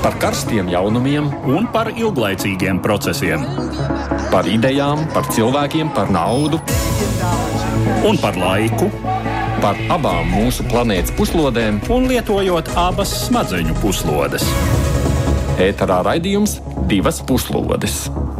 Par karstiem jaunumiem un par ilglaicīgiem procesiem. Par idejām, par cilvēkiem, par naudu Un par laiku. Par abām mūsu planētas puslodēm. Un lietojot abas smadzeņu puslodes. Ēterā raidījums Divas puslodes.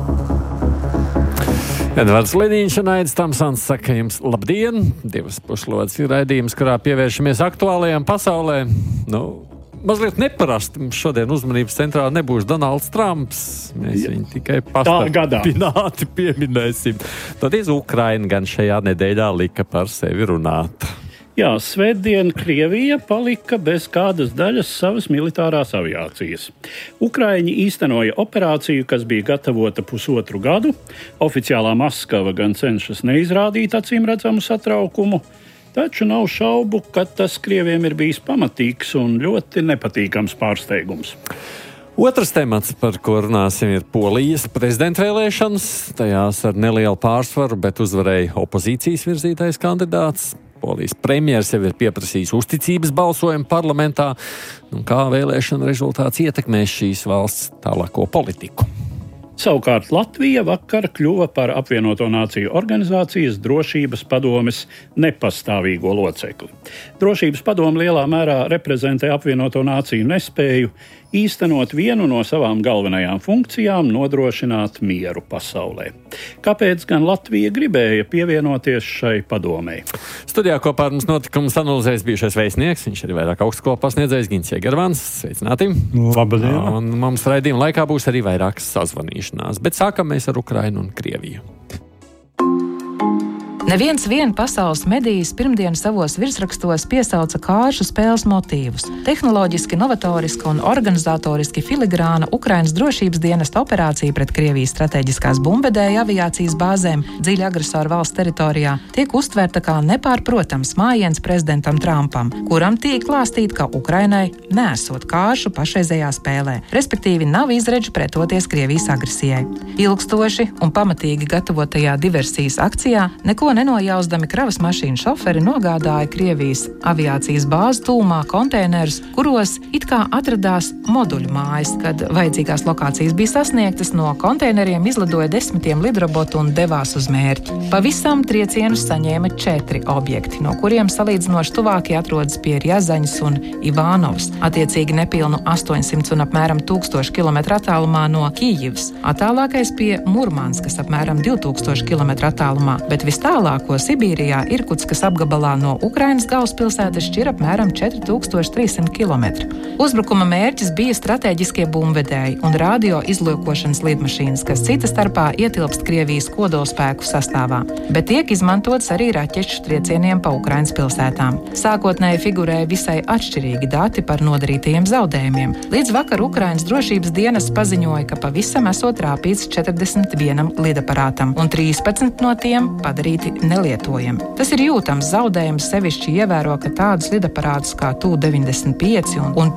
Edvards Liniņš un Aidis Tamsons saka jums labdien! Divas puslodes ir raidījums, kurā pievēršamies aktuālajām pasaulē. Mazliet neparasti mums šodien uzmanības centrā nebūs Donalds Trumps. Mēs viņu tikai pastarpināti pieminēsim. Toties Ukraina gan šajā nedēļā lika par sevi runāt. Jā, svētdien Krievija palika bez kādas daļas savas militārās aviācijas. Ukraiņi īstenoja operāciju, kas bija gatavota pusotru gadu. Oficiālā Maskava gan cenšas neizrādīt acīmredzamu satraukumu, taču nav šaubu, ka tas Krieviem ir bijis pamatīgs un ļoti nepatīkams pārsteigums. Otrs temats, par ko runāsim, ir Polijas prezidenta vēlēšanas. Tajās ar nelielu pārsvaru, bet uzvarēja opozīcijas virzītais kandidāts. Polijas premjers jau ir pieprasījis uzticības balsojumu parlamentā. Kā vēlēšana rezultāts ietekmēs šīs valsts tālāko politiku? Savukārt Latvija vakar kļuva par Apvienoto Nāciju organizācijas drošības padomes nepastāvīgo locekli. Drošības padome lielā mērā reprezentē Apvienoto Nāciju nespēju īstenot vienu no savām galvenajām funkcijām – nodrošināt mieru pasaulē. Kāpēc gan Latvija gribēja pievienoties šai padomei? Studijā kopā ar mums notikums analizēs bijušais vēstnieks, viņš arī vairāk augstskolu pasniedzējs Gins Jegervans. Sveicināti! Labdien! Un mums raidījuma laikā būs arī vairākas sazvanīšanās, bet sākam mēs ar Ukrainu un Krieviju. Neviens vien pasaules medijas pirmdien savos virsrakstos piesauca kāršu spēles motīvus. Tehnoloģiski, novatoriska un organizatoriski filigrāna Ukrainas drošības dienesta operācija pret Krievijas strateģiskās bumbvedēju aviācijas bāzēm dziļi agresoru valsts teritorijā tiek uztverta kā nepārprotams mājiens prezidentam Trumpam, kuram tiek klāstīt, ka Ukrainai nesot kāršu pašreizējā spēlē, respektīvi nav izredzu pretoties Krievijas agresijai. Ilgstoši un pamatīgi gatavotajā diversijas akcijā neko nenojauzdami kravas mašīnu šoferi nogādāja Krievijas aviācijas bāzes tūmā konteinerus, kuros it kā atradās moduļu mājas. Kad vajadzīgās lokācijas bija sasniegtas, no konteineriem izlidoja 10 lidrobotu un devās uz mērķi. Pavisam triecienus saņēma 4 objekti, no kuriem salīdzinoši tuvākie atrodas pie Rjazaņas un Ivānovas, attiecīgi nepilnu 800 un apmēram 1000 km attālumā no Kijivas, attālākais pie Murmanskas apmēram 2000 km attālumā, bet vistālāko Sibīrijā Irkutskas apgabalā no Ukrainas galvaspilsētas šķir apmēram 4300 km. Uzbrukuma mērķis bija strateģiskie bumbvedēji un radio izlūkošanas lidmašīnas, kas cita starpā ietilpst Krievijas kodolspēku sastāvā, bet tiek izmantots arī raķešu triecieniem pa Ukrainas pilsētām. Sākotnēji figurēja visai atšķirīgi dati par nodarītajiem zaudējumiem. Līdz vakar Ukrainas drošības dienas paziņoja, ka pavisam esot trāpīts 41 lidaparātam un 13 no tiem padarīti nelietojami. Tas ir jūtams zaudējums, sevišķi ievēro, ka tādus lidaparātus kā Tu-95 un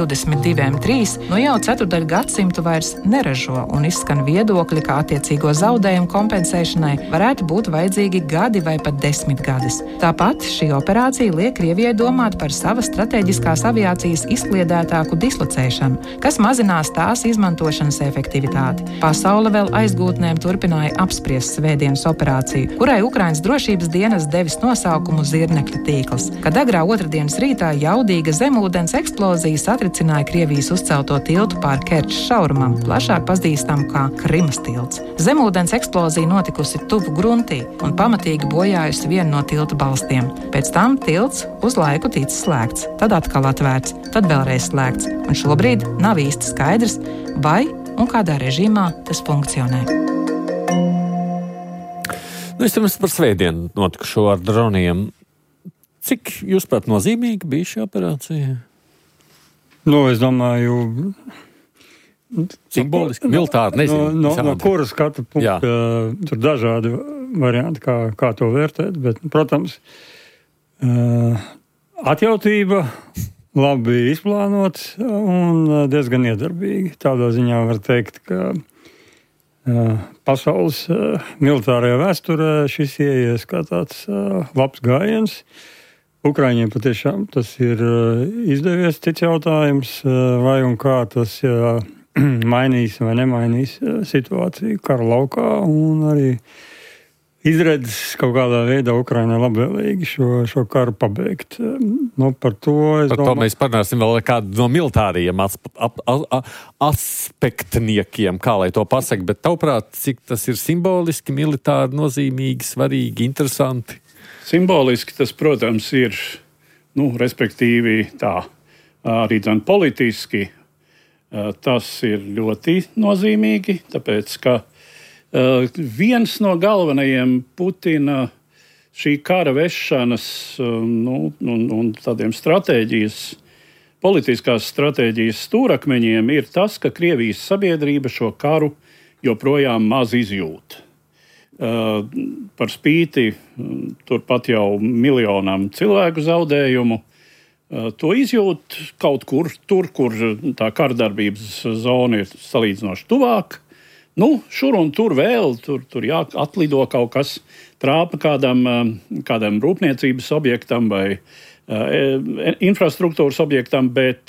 Tu-22M3 jau ceturdaļu gadsimtu vairs neražo un izskan viedokļi, ka attiecīgo zaudējumu kompensēšanai varētu būt vajadzīgi gadi vai pat 10 gadus. Tāpat šī operācija liek Krievijai domāt par savas strateģiskās aviācijas izkliedētāku dislocēšanu, kas mazinās tās izmantošanas efektivitāti. Pasaule vēl aizgūtnēm turpināja apspriest svētdienas operāciju, kurai Ukrainas drošības dienas devis nosaukumu Zirnekļa tīkls, kad agrā otrdienas rītā jaudīga zemūdens eksplozija satricināja Krievijas uzcelto tiltu pār Kerčas šaurumam, plašāk pazīstam kā Krimas tilts. Zemūdens eksplozija notikusi tuvu gruntī un pamatīgi bojājusi vienu no tilta balstiem. Pēc tam tilts uz laiku ticis slēgts, tad atkal atvērts, tad vēlreiz slēgts, un šobrīd nav īsti skaidrs, vai un kādā režīmā tas funkcionē. Vispirms par svētdienu notikušo ar droniem. Cik, jūsuprāt, nozīmīga bija šī operācija? Es domāju... Simboliski, militāri, nezinu. No kuras skatu punkta tur dažādi varianti, kā to vērtēt, bet, protams, atjautība labi izplānots un diezgan iedarbīgi. Tādā ziņā var teikt, ka pasaules militārajā vēsturē šis ieies kā tāds labs gājiens. Ukraiņiem patiešām tas ir izdevies, cits jautājums, vai un kā tas mainīs vai nemainīs situāciju kara laukā, un arī izredzes kaut kādā veidā Ukrainai labvēlīgi šo karu pabeigt. Par to to mēs parunāsim vēl kādu no militāriem aspektniekiem, kā lai to pasaka, bet tavuprāt, cik tas ir simboliski, militāri nozīmīgi, svarīgi, interesanti? Simboliski tas, protams, ir, respektīvi tā, arī politiski tas ir ļoti nozīmīgi, tāpēc, ka viens no galvenajiem Putina šī kara vešanas un tādiem politiskās stratēģijas stūrakmeņiem ir tas, ka Krievijas sabiedrība šo karu joprojām maz izjūt. Par spīti turpat jau miljonām cilvēku zaudējumu, to izjūt kaut kur, tur, kur tā kardarbības zona ir salīdzinoši tuvāk. Šur un tur vēl, tur atlido kaut kas trāpa kādam rūpniecības objektam vai infrastruktūras objektam, bet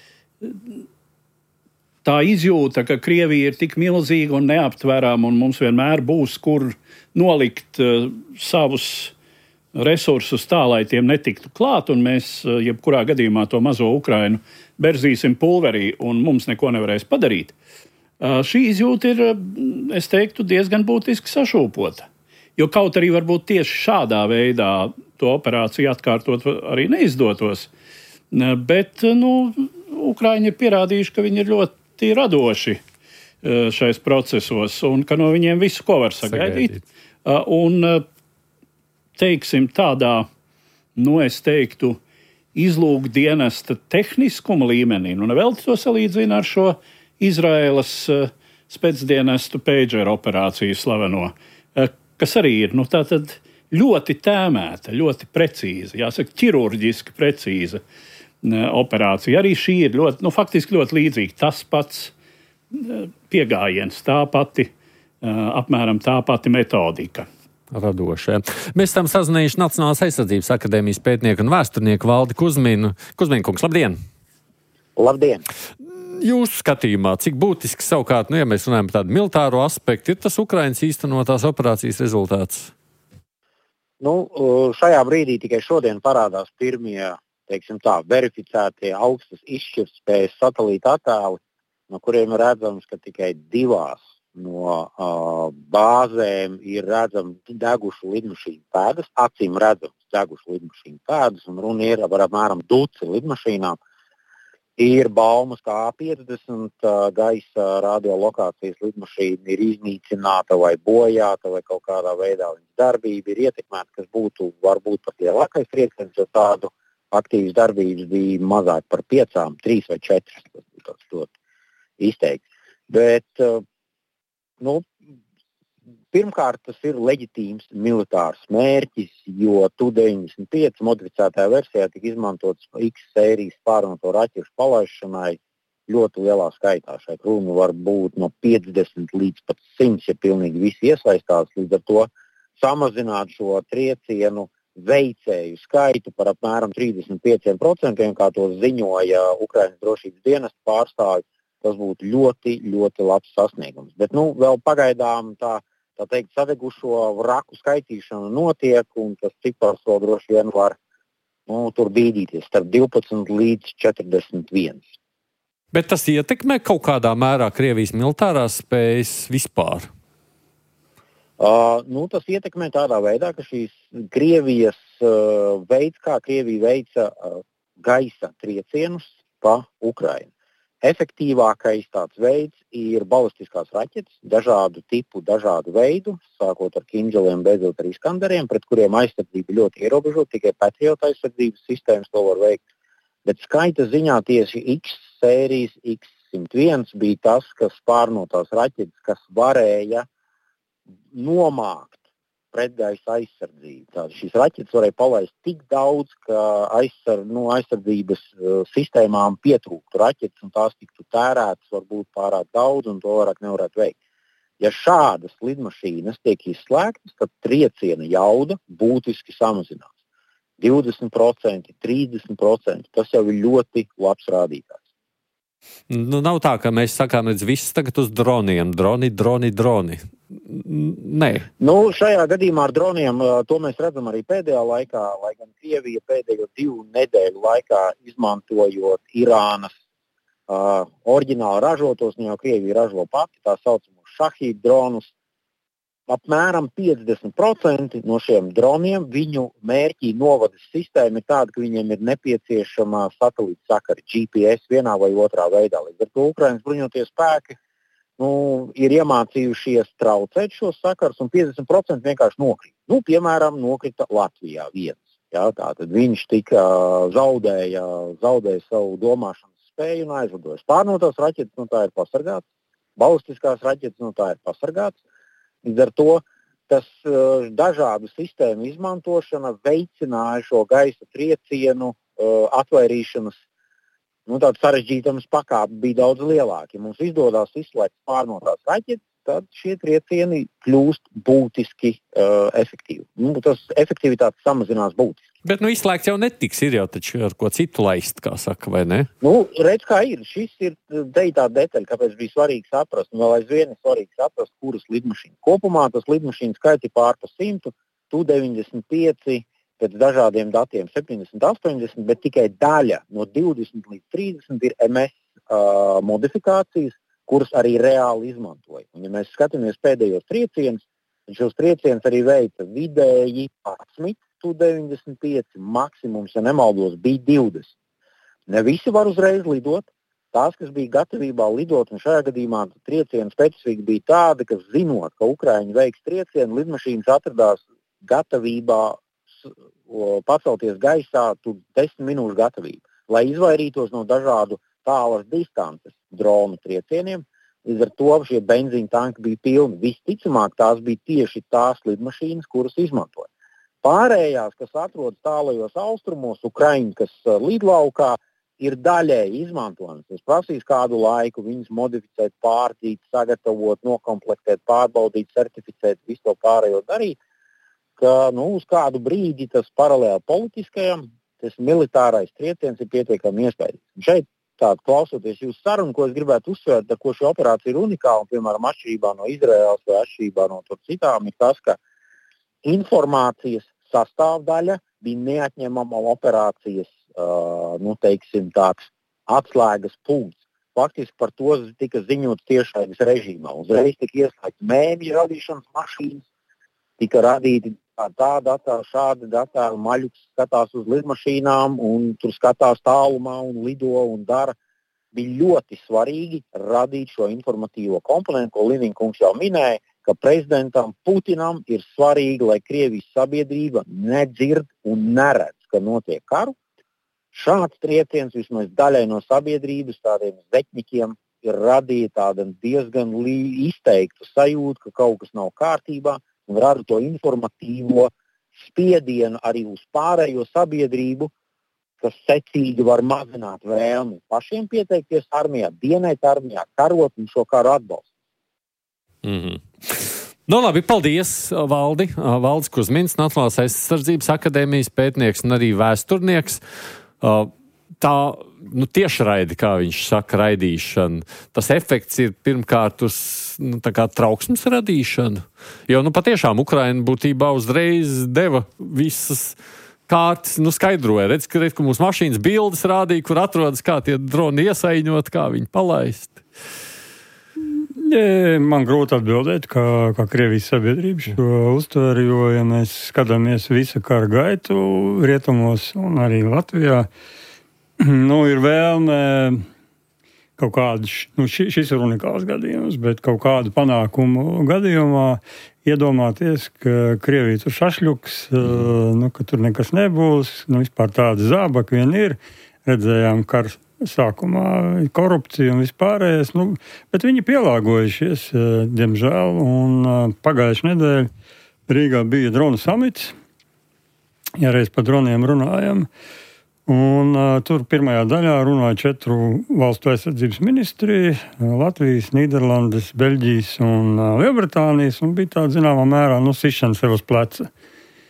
tā izjūta, ka Krievija ir tik milzīga un neaptverama un mums vienmēr būs, kur nolikt savus resursus tā, lai tiem netiktu klāt, un mēs jebkurā gadījumā to mazo Ukrainu berzīsim pulverī un mums neko nevarēs padarīt. Šī izjūta ir, es teiktu, diezgan būtiski sašūpota. Jo kaut arī varbūt tieši šādā veidā to operāciju atkārtot arī neizdotos. Bet Ukraiņi ir pierādījuši, ka viņi ir ļoti radoši šais procesos un ka no viņiem visu, ko var sagaidīt. Un, teiksim, tādā, es teiktu, izlūkdienesta tehniskuma līmenī, vēl to salīdzina ar šo Izraēlas spēcdienestu pager operāciju slaveno, kas arī ir tātad ļoti tēmēta, ļoti precīza, jāsaka, ķirurģiski precīza operācija. Arī šī ir faktiski ļoti līdzīga. Tas pats piegājiens, apmēram tā pati metodika. Radošie. Mēs tam sazinājuši Nacionālās aizsardzības akadēmijas pētnieku un vēsturnieku Valdi Kuzminu. Kuzminkungs, labdien! Labdien! Jūsu skatījumā, cik būtiski savukārt, ja mēs runājam par tādu militāro aspektu, ir tas Ukrainas īstenotās operācijas rezultāts? Šajā brīdī tikai šodien parādās pirmie, verificētie augstas izšķirtspējas satelīta attēli, no kuriem ir redzams, ka tikai 2 no bāzēm ir redzami degušu lidmašīnu pēdas, acīm redzams degušu lidmašīnu pēdas, un runa ir par apmēram 2 lidmašīnām. Ir baumas, ka A50 gaisa radiolokācijas lidmašīna ir iznīcināta vai bojāta vai kaut kādā veidā viņas darbība ir ietekmēta, kas būtu varbūt pat lielākais trieciens, jo tādu aktīvas darbības bija mazāk par 5, 3 vai 4. Tas būtu tāds ļoti izteikts. Bet, pirmkārt, tas ir leģitīms militārs mērķis, jo Tu-95 modificētajā versijā tika izmantots X sērijas pārnoto raķešu palaišanai ļoti lielā skaitā. Šeit runa var būt no 50 līdz pat 100, ja pilnīgi visi iesaistās. Līdz ar to samazināt šo triecienu veicēju skaitu par apmēram 35%, kā to ziņoja Ukrainas drošības dienesta pārstāvji. Tas būtu ļoti, ļoti labs sasniegums. Bet vēl pagaidām tā teikt, sadegušo vraku skaitīšana notiek, un tas cipars vēl droši vien var tur bīdīties starp 12 līdz 41. Bet tas ietekmē kaut kādā mērā Krievijas militārās spējas vispār? Tas ietekmē tādā veidā, ka šīs Krievijas veids, kā Krievija veica gaisa triecienus pa Ukrainu. Efektīvākais tāds veids ir balistiskās raķetes, dažādu tipu, dažādu veidu, sākot ar Kinželiem, beidzot ar Iskanderiem, pret kuriem aizsardzība ļoti ierobežota, tikai Patriot aizsardzības sistēmas to var veikt. Bet skaita ziņā tieši X sērijas X101 bija tas, kas pārnotās raķetes, kas varēja nomākt pretgaisa aizsardzību. Tātad šīs raķetes varēja palaist tik daudz, ka aizsardzības sistēmām pietrūktu raķetes un tās tiktu tērētas varbūt pārāk daudz un to vairāk nevarētu veikt. Ja šādas lidmašīnas tiek izslēgtas, tad trieciena jauda būtiski samazinās. 20%, 30%. Tas jau ir ļoti labs rādītājs. Nu, nav tā, ka mēs sakām, redz, viss tagad uz droniem. Droni. Nē. Nu, šajā gadījumā ar droniem to mēs redzam arī pēdējā laikā, lai gan Krievija pēdējo 2 nedēļu laikā izmantojot Irānas oriģināli ražotos, jau Krievija ražo pati tā saucamos šahīd dronus. Apmēram 50% no šiem droniem viņu mērķī novades sistēma ir tāda, ka viņiem ir nepieciešama satelīta sakari, GPS vienā vai otrā veidā. Līdz ar to Ukrainas bruņotie spēki ir iemācījušies traucēt šos sakarus, un 50% vienkārši nokrīt. Piemēram, nokrita Latvijā viens. Jā, tātad viņš zaudēja savu domāšanas spēju un aizlidoja. Pārnotās raķetes tā ir pasargāts, balistiskās raķetes tā ir pasargāts. Līdz ar to tas dažādu sistēmu izmantošana veicināja šo gaisa triecienu atvairīšanas tādu sarežģītums pakāpi bija daudz lielāki. Ja mums izdodas izslēgt pārnotās raķetes, tad šie triecieni kļūst būtiski efektīvi. Tas efektivitāte samazinās būtiski. Bet izslēgts jau netiks, ir jau taču ar ko citu laist, kā saka, vai ne? Redz, kā ir. Šis ir tā detaļa, kāpēc bija svarīgi saprast, un vēl aizvien ir svarīgi saprast, kuras lidmašīnas. Kopumā tas lidmašīnas skaits ir pārpa 100, Tu-95, pēc dažādiem datiem 70, 80, bet tikai daļa no 20 līdz 30 ir MS modifikācijas, kuras arī reāli izmantoja. Un, ja mēs skatāmies pēdējos triecienus, tad šos triecienus arī veica vidēji 11 Tu-95, maksimums, ja nemaldos, bija 20. Ne visi var uzreiz lidot. Tās, kas bija gatavībā lidot, un šajā gadījumā trieciena specifika bija tāda, ka zinot, ka Ukraiņi veiks triecienu, lidmašīnas atradās gatavībā pacelties gaisā 10 minūšu gatavību, lai izvairītos no dažādu tālas distances dronu triecieniem. Līdz ar to šie benzīna tanki bija pilni. Visticamāk, tās bija tieši tās lidmašīnas, kuras izmantoja. Pārējās, kas atrodas tālajos austrumos, Ukraiņi, kas lidlaukā, ir daļēji izmantojamas. Tas prasīs kādu laiku viņus modificēt, pārdīt, sagatavot, nokomplektēt, pārbaudīt, certificēt, visu to pārējo darīt, ka uz kādu brīdi tas paralēli politiskajam, tas militārais trieciens ir pietiekami iespējams. Šeit klausoties jūsu sarunu, ko es gribētu uzsvērt, ar ko šī operācija ir unikāla, piemēram, atšķirībā no Izraēlas vai atšķirībā no citām, ir tas, ka informācijas sastāvdaļa bija neatņemama operācijas, tāds atslēgas punkts. Faktiski par to tika ziņots tiešraides režīmā. Uzreiz tika ieslēgts mēmju radīšanas mašīnas, tika radīti tādi attēli, šādi attēli, maļuks skatās uz lidmašīnām un tur skatās tālumā un lido un dara. Bija ļoti svarīgi radīt šo informatīvo komponentu, ko Livinkungs jau minēja, ka prezidentam Putinam ir svarīgi, lai Krievijas sabiedrība nedzird un neredz, ka notiek karu. Šāds trieciens vismaz daļai no sabiedrības, tādiem zeķņikiem, ir radīja tādu diezgan izteiktu sajūtu, ka kaut kas nav kārtībā, un rada to informatīvo spiedienu arī uz pārējo sabiedrību, kas secīgi var mazināt vēlmi pašiem pieteikties armijā, dienēt armijā, karot un šo karu atbalstu. Labi, paldies, Valdi. Valdis Kuzmins, Nacionālās aizsardzības akadēmijas pētnieks un arī vēsturnieks. Tā tiešraidi, kā viņš saka, raidīšana, tas efekts ir pirmkārt uz trauksmes radīšanu. Jo patiešām Ukraina būtībā uzreiz deva visas kārtas, skaidroja. Redz, ka mūsu mašīnas bildes rādīja, kur atrodas, kā tie droni iesaiņot, kā viņi palaist. Man grūti atbildēt, kā Krievijas sabiedrība šo uztver, jo, ja mēs skatāmies visu kara gaitu rietumos un arī Latvijā, ir vēlme kaut kādu, šis ir unikāls gadījums, bet kaut kādu panākumu gadījumā iedomāties, ka Krievija tur šašļuks, ka tur nekas nebūs, vispār tāda zābaka vien ir, redzējām karu sākumā korupcija un vispārējais, bet viņi pielāgojušies, diemžēl, un pagājušajā nedēļā Rīgā bija dronu samits, ja reiz par droniem runājam, un tur pirmajā daļā runāja 4 valstu aizsardzības ministri, Latvijas, Nīderlandes, Beļģijas un Lielbritānijas, un bija tāda zināmā mērā sišana sev uz pleca.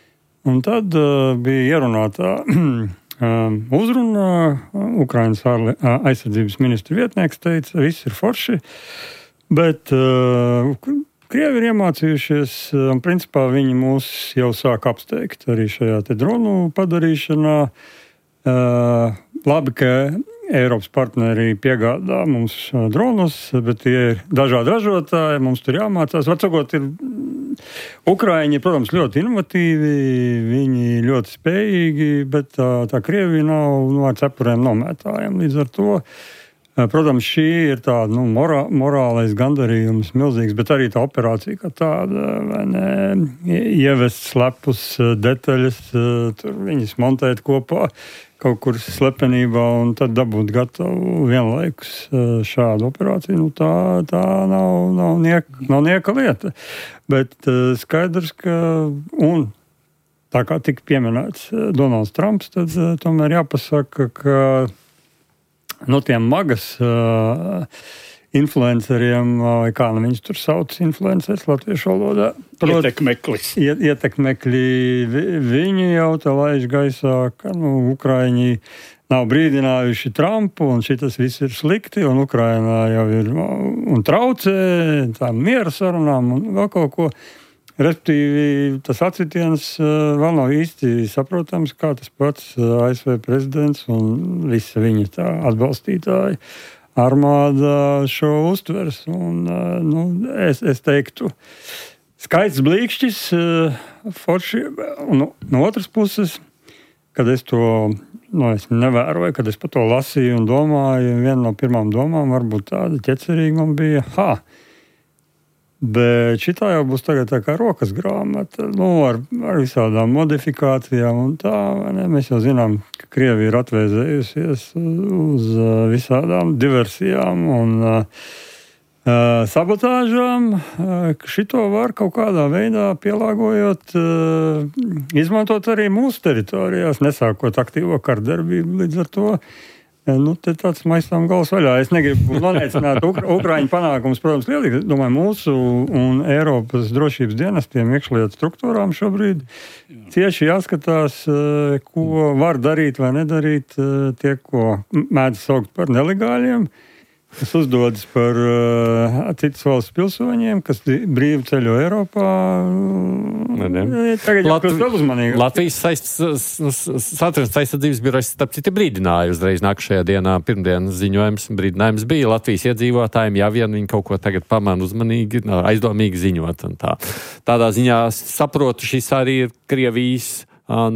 Un tad bija ierunātā uzruna. Ukrainas aizsardzības ministra vietnieks teica, viss ir forši, bet Krievi ir iemācījušies, un principā viņi mūs jau sāk apsteigt arī šajā te dronu padarīšanā. Labi, ka Eiropas partneri piegādā mums dronus, bet tie ir dažādi ražotāji, mums tur jāmācās. Vecākot ir Ukraiņi, protams, ļoti inovatīvi, viņi ļoti spējīgi, bet tā Krievija nav ar cepurēm nomētājiem. Līdz ar to, protams, šī ir tāda morālais gandarījums milzīgs, bet arī tā operācija kā tāda, vai ne, ievest slepus detaļas, tur viņas montēt kopā kaut kur slepenībā un tad dabūt gatavu vienlaikus šādu operāciju. Nu, tā nav nieka lieta. Bet skaidrs, ka un tā kā tika pieminēts Donalds Trumps, tad tomēr jāpasaka, ka no tiem magas influenceriem, vai kā viņus tur sauc, influenceris latviešu valodā. Ietekmekļi, viņi jau te laiž gaisā, ka Ukraiņi nav brīdinājuši Trumpu, un šitas viss ir slikti, un Ukrainā jau ir un traucē tām miera sarunām un vēl kaut ko. Respektīvi, tas atsitiens vēl nav īsti saprotams, kā tas pats ASV prezidents un visa viņa tā atbalstītāji armāda šo uztvers. Un, es teiktu, skaists blīkšķis, forši, un no otras puses, kad es to es nevēroju, kad es par to lasīju un domāju, viena no pirmām domām varbūt tāda ķecerīga man bija, bet šitā jau būs tagad tā kā rokas grāmata, ar visādām modifikācijām un tā, ne? Mēs jau zinām, ka Krievija ir atvēzējusies uz visādām diversijām un sabotāžām, ka šito var kaut kādā veidā pielāgojot, izmantot arī mūsu teritorijās, nesākot aktīvo kardarbību līdz ar to. Te tāds maistām gals vaļā. Es negribu noneicināt Ukraiņu panākumus, protams, lielīgi. Domāju, mūsu un Eiropas drošības dienestiem iekšlietu struktūrām šobrīd cieši jāskatās, ko var darīt vai nedarīt tie, ko mēdz saukt par nelegāļiem, kas uzdodas par citas valsts pilsoņiem, kas brīvi ceļo Eiropā. Tagad jākļūst uzmanīgi. Latvijas Satversmes aizsardzības birojas starp citu brīdināja uzreiz nākušajā dienā. Pirmdienas ziņojums brīdinājums bija Latvijas iedzīvotājiem, ja vien viņi kaut ko tagad pamana uzmanīgi, aizdomīgi ziņot. Un tā. Tādā ziņā saprotu, šis arī ir Krievijas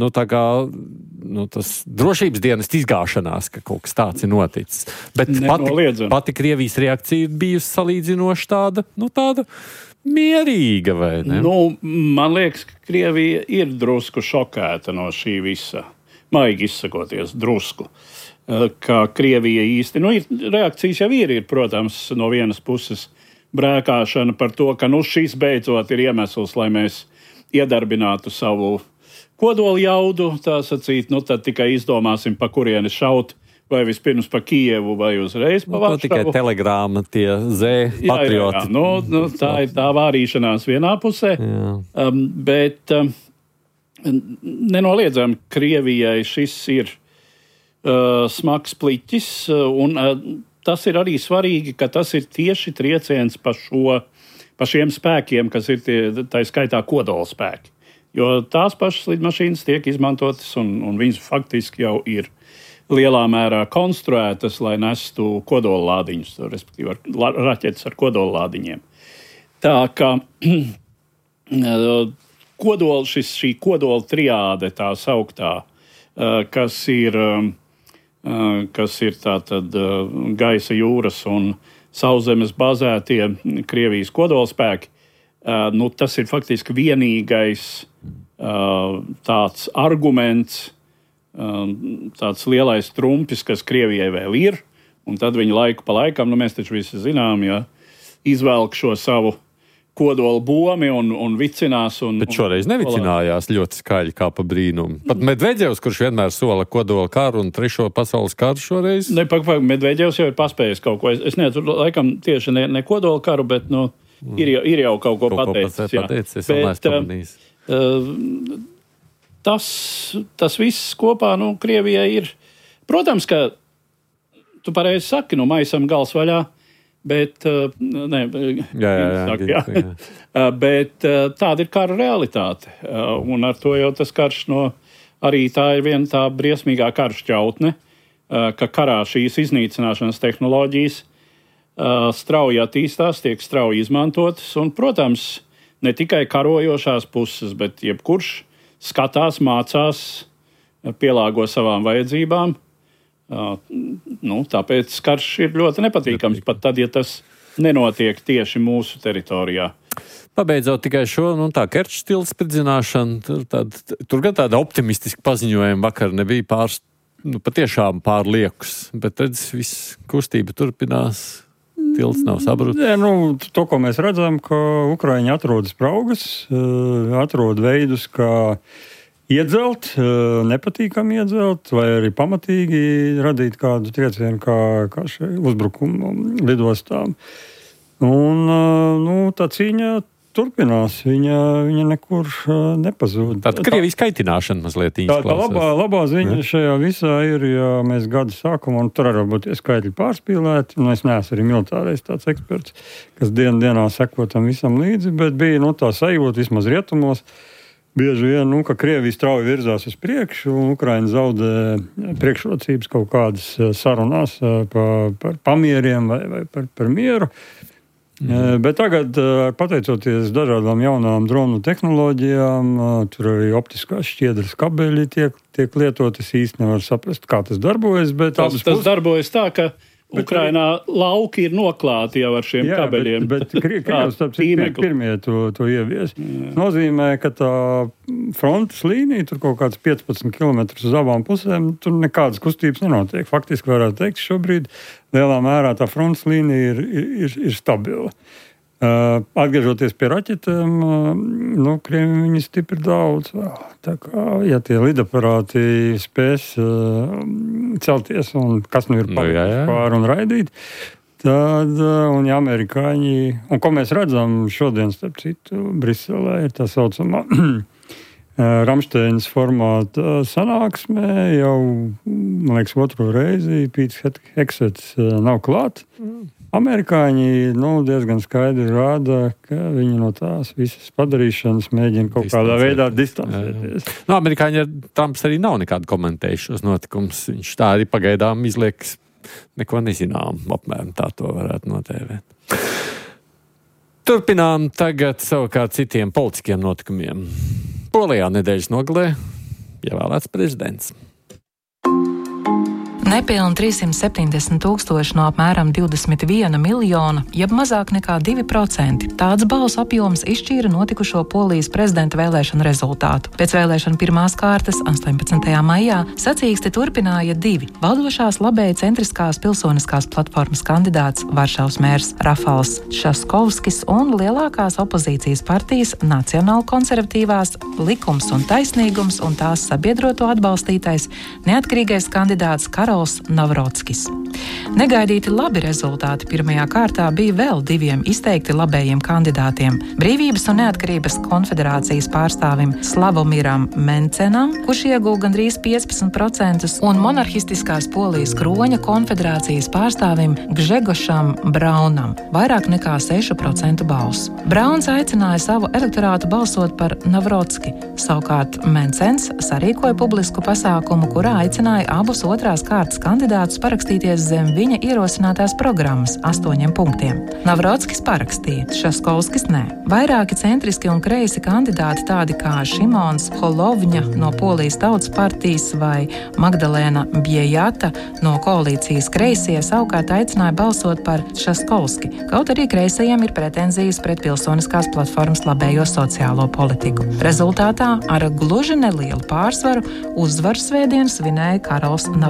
tas drošības dienas izgāšanās, ka kaut kas tāds ir noticis. Bet pati Krievijas reakcija ir bijusi salīdzinoši tāda mierīga, vai ne? Man liekas, ka Krievija ir drusku šokēta no šī visa. Maigi izsakoties, drusku. Ka Krievija īsti, reakcijas jau ir, protams, no vienas puses brēkāšana par to, ka šis beidzot ir iemesls, lai mēs iedarbinātu savu kodoli jaudu, tā sacīt, tad tikai izdomāsim, pa kurieni šaut, vai vispirms pa Kijevu, vai uzreiz pa Varšavu. Tikai telegrāma, tie patrioti. Jā. Tā ir tā vārīšanās vienā pusē, bet nenoliedzami Krievijai šis ir smags pliķis, un tas ir arī svarīgi, ka tas ir tieši trieciens pa šiem spēkiem, kas ir tā skaitā kodola spēki. Jo tās pašas lidmašīnas tiek izmantotas un viņas faktiski jau ir lielā mērā konstruētas, lai nestu kodolādiņus, respektīvi raķetes ar kodolādiņiem. Tā kā šī kodola triāde tā sauktā, kas ir tātad gaisa, jūras un sauszemes bazētie Krievijas kodolspēki, tas ir faktiski vienīgais tāds arguments, tāds lielais trumpis, kas Krievijai vēl ir, un tad viņi laiku pa laikam, mēs taču visi zinām, izvelk šo savu kodola bomi un vicinās. Bet šoreiz nevicinājās ļoti skaļi kā pa brīnumu. Pat Medvedevs, kurš vienmēr sola kodola karu un 3. pasaules karu šoreiz. Medvedevs jau ir paspējis kaut ko. Es nezinu, laikam tieši ne kodola karu, bet ir jau kaut ko pateicis. Es vēl neesmu pamanījis. tas viss kopā, Krievijai ir. Protams, ka tu pareizi saki, maisam gals vaļā, bet, bet tāda ir kara realitāte. Un ar to jau tas karš arī tā ir viena tā briesmīgā kara šķautne, ka karā šīs iznīcināšanas tehnoloģijas strauji attīstās, tiek strauji izmantotas, un, protams, ne tikai karojošās puses, bet jebkurš skatās, mācās, pielāgo savām vajadzībām. Tāpēc karš ir ļoti nepatīkams, pat tad, ja tas nenotiek tieši mūsu teritorijā. Pabeidzot tikai šo, Kerčs tilta spridzināšana, tur gan tāda optimistiska paziņojuma vakar nebija patiešām pārliekus, bet viss kustība turpinās. Tilts nav sabrucis. To, ko mēs redzam, ka Ukraiņi atrod spraugas, atrod veidus, kā iedzelt, nepatīkami iedzelt, vai arī pamatīgi radīt kādu triecienu, kā šai uzbrukumu lidostām. Un tā cīņa turpinās, viņa nekur nepazūd. Tāda Krievijas kaitināšana mazliet izklausās. Tā labā ziņa šajā visā ir, ja mēs gada sākumā, un tur arī būtu skaitļi pārspīlēti, es neesmu arī militārais tāds eksperts, kas dienā seko tam visam līdzi, bet bija tā sajūta vismaz rietumos, bieži vien, ka Krievija strauji virzās uz priekšu, un Ukraina zaudē priekšrocības kaut kādas sarunās par pamieriem vai par mieru. Bet tagad, pateicoties dažādām jaunām dronu tehnoloģijām, tur arī optiskās šķiedras kabeļi tiek lietotas, īsti nevar saprast, kā tas darbojas. Bet tas darbojas tā, ka Ukrainā lauki ir noklāti jau ar šiem kabeļiem. Bet Krievs pirmie to ievies. Nozīmē, ka tā frontes līnija, tur kaut kāds 15 km uz abām pusēm, tur nekādas kustības nenotiek. Faktiski varētu teikt, šobrīd lielā mērā tā frontes līnija ir stabila. Atgriežoties pie raķetēm, Krievi viņi stipri daudz. Tā kā, ja tie lidaparāti spēs celties un kas ir pāri un raidīt, tad, un ja amerikāņi, un ko mēs redzam šodien, starp citu, Briselē ir tā saucamā Ramšteinas formāta sanāksmē, jau, man liekas, otro reizi Pīts Hegsets nav klāt. Amerikāņi diezgan skaidri rāda, ka viņi no tās visas padarīšanas mēģina kaut kādā veidā distancēties. Amerikāņi ar Trumps arī nav nekādu komentējuši šos notikumus. Viņš tā arī pagaidām izlieks neko nezinām, apmēram tā to varētu notēvēt. Turpinām tagad savukārt citiem politiskiem notikumiem. Polijā nedēļas nogalē ievēlēts prezidents. Nepilni 370 000 no apmēram 21 miljona, jeb mazāk nekā 2%. Tāds balsu apjoms izšķīra notikušo Polijas prezidenta vēlēšanu rezultātu. Pēc vēlēšanu pirmās kārtas 18. maijā sacīksti turpināja divi valdošās labēji centriskās pilsoniskās platformas kandidāts Varšavas mērs Rafals Trzaskowskis un lielākās opozīcijas partijas Nacionālkonservatīvās Likums un taisnīgums un tās sabiedroto atbalstītais neatkarīgais kandidāts Karols Navrotskis. Negaidīti labi rezultāti pirmajā kārtā bija vēl diviem izteikti labējiem kandidātiem - Brīvības un neatkarības konfederācijas pārstāvim Slavomiram Mencenam, kurš ieguva gandrīz 15%, un monarhistiskās Polijas kroņa konfederācijas pārstāvim Gžegošam Braunam, vairāk nekā 6% balsu. Brauns aicināja savu elektorātu balsot par Navrotski, savukārt Mencens sarīkoja publisku pasākumu, kurā aicināja abus otrās kārtas kandidātus parakstīties zem viņa ierosinātās programmas 8 punktiem. Navrotskis parakstīja, Trzaskowskis nē. Vairāki centriski un kreisi kandidāti, tādi kā Šimons Holovņa no Polijas Tautas partijas vai Magdalēna Bjejata no koalīcijas kreisie, savukārt aicināja balsot par Trzaskowski, kaut arī kreisajiem ir pretenzijas pret pilsoniskās platformas labējo sociālo politiku. Rezultātā ar gluži nelielu pārsvaru uzvaru svētdien svinēja Karols Navrotskis.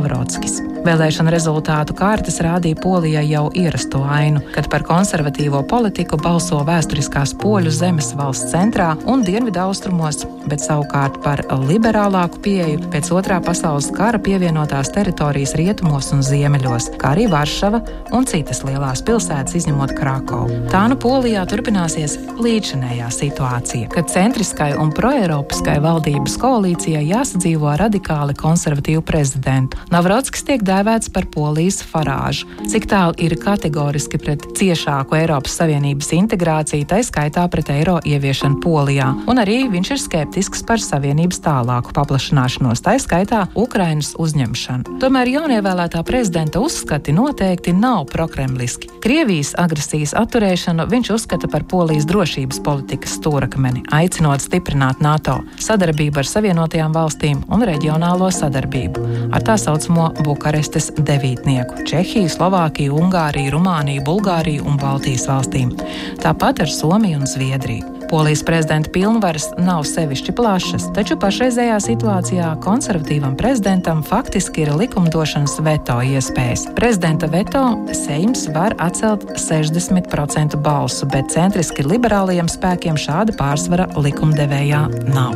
Krievijas. Vēlēšana rezultātu kārtas rādīja Polijai jau ierasto ainu, kad par konservatīvo politiku balso vēsturiskās poļu zemes valsts centrā un dienvidu austrumos, bet savukārt par liberālāku pieeju pēc Otrā pasaules kara pievienotās teritorijas rietumos un ziemeļos, kā arī Varšava un citas lielās pilsētas izņemot Krakovu. Tā nu Polijā turpināsies līdzinējā situācija, kad centriskai un proeiropiskai valdības koalīcijai jāsadzīvo radikāli konservatīvu prezidentu. Navrockis tiek dēvēts par Polijas Farāžu. Cik tālu ir kategoriski pret ciešāku Eiropas Savienības integrāciju, tai skaitā pret eiro ieviešanu Polijā. Un arī viņš ir skeptisks par Savienības tālāku paplašināšanos, tai skaitā Ukrainas uzņemšanu. Tomēr jaunievēlētā prezidenta uzskati noteikti nav prokremliski. Krievijas agresijas atturēšanu viņš uzskata par Polijas drošības politikas stūrakmeni, aicinot stiprināt NATO, sadarbību ar Savienotajām valstīm un reģionālo sadarbību ar tā saucamo Bukarestes devītnieku - Čehiju, Slovākiju, Ungāriju, Rumāniju, Bulgāriju un Baltijas valstīm. Tāpat ar Somiju un Zviedriju. Polijas prezidenta pilnvaras nav sevišķi plašas, taču pašreizējā situācijā konservatīvam prezidentam faktiski ir likumdošanas veto iespējas. Prezidenta veto Seims var atcelt 60% balsu, bet centriski liberālajiem spēkiem šāda pārsvara likumdevējā nav.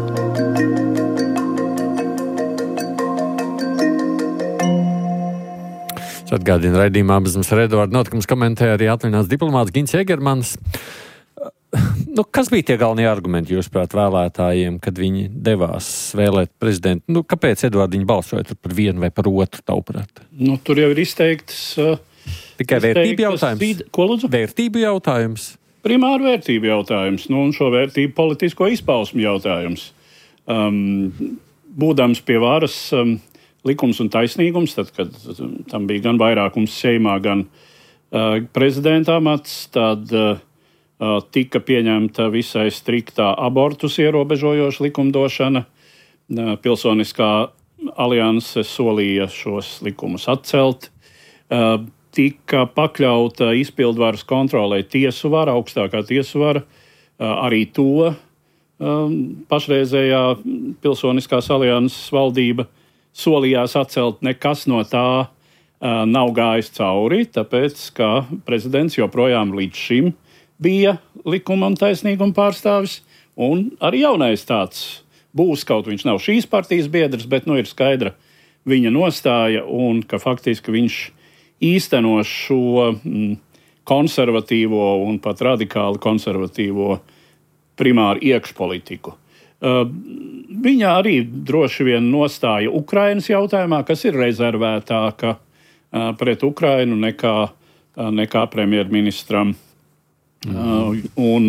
Atgādina raidījumā bezmaz ar Eduardu notikums komentēja arī atvaļināts diplomāts Gints Egermans. Kas bija tie galvenie argumenti, jūsuprāt, vēlētājiem, kad viņi devās vēlēt prezidentu? Kāpēc, Eduardi, viņi balsoja par vienu vai par otru, tavuprāt? Tur jau ir izteikts... Tikai vērtību jautājums? Ko lūdzu? Vērtību jautājums? Primāru vērtību jautājums, un šo vērtību politisko izpausmu jautājums. Būdams pie varas... likums un taisnīgums, tad, kad tam bija gan vairākums Seimā, gan prezidenta amats, tad tika pieņemta visai striktā abortus ierobežojoša likumdošana. Pilsoniskā alianse solīja šos likumus atcelt. Tika pakļauta izpildvaras kontrolē tiesu vara, augstākā tiesu vara, arī to pašreizējā Pilsoniskās alianses valdība solījās atcelt, nekas no tā nav gājis cauri, tāpēc, ka prezidents joprojām līdz šim bija likuma un taisnīguma pārstāvis, un arī jaunais tāds būs, kaut viņš nav šīs partijas biedrs, bet ir skaidra viņa nostāja, un ka faktiski viņš īsteno šo konservatīvo un pat radikāli konservatīvo primāru iekšpolitiku. Viņa arī droši vien nostāja Ukrainas jautājumā, kas ir rezervētāka pret Ukrainu nekā premjerministram. Un